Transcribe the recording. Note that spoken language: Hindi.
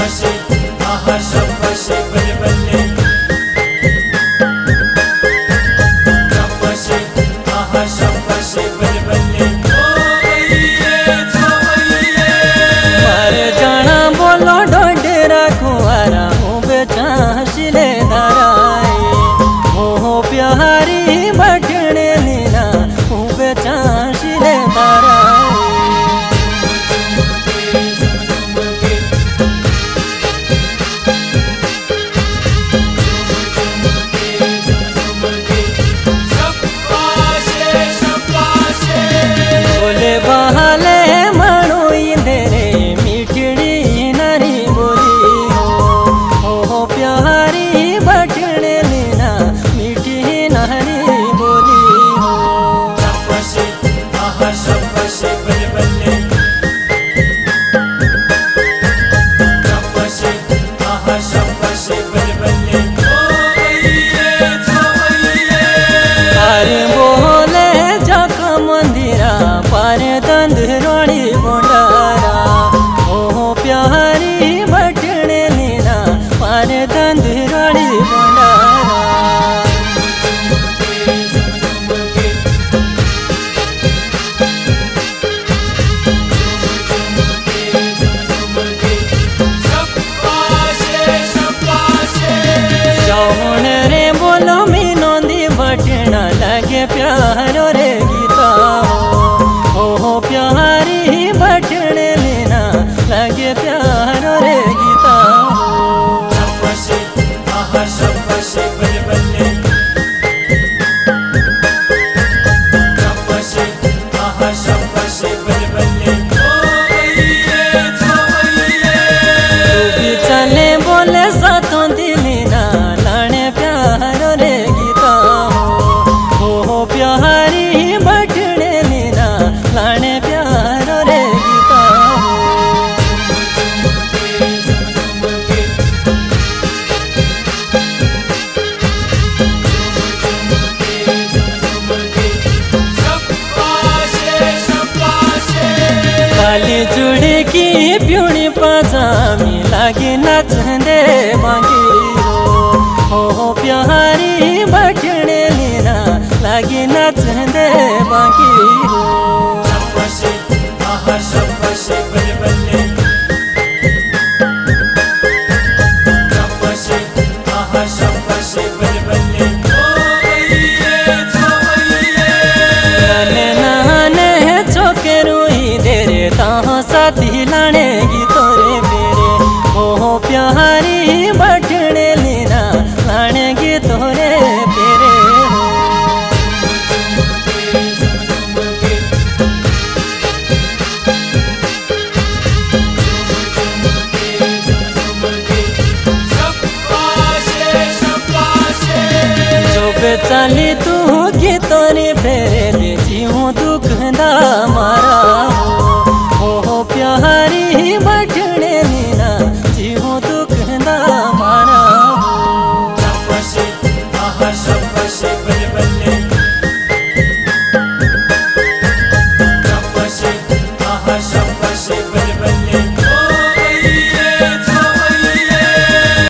प्यारो रे गीता हो प्यारी बटने लेना लगे प्यारो रे गीता चले बोले साथों दिलीना लाने प्यारो रे गीता हो प्यारी बटने लेना लाने प्यारो रे गीता काली जुड़ी की प्यूणी पाजामी लागे नाचंदे बांगी हो प्यारी बटने लेना लागे नाचंदे बांगी नाने नाने चौके रुई दे रे ताहा साथी लाने की तोरे मेरे हो प्यारी बटने लेना लाने की तोरे मेरे जो बेचाली तू की तोरे फेरे ले जीऊं दुख दा मारा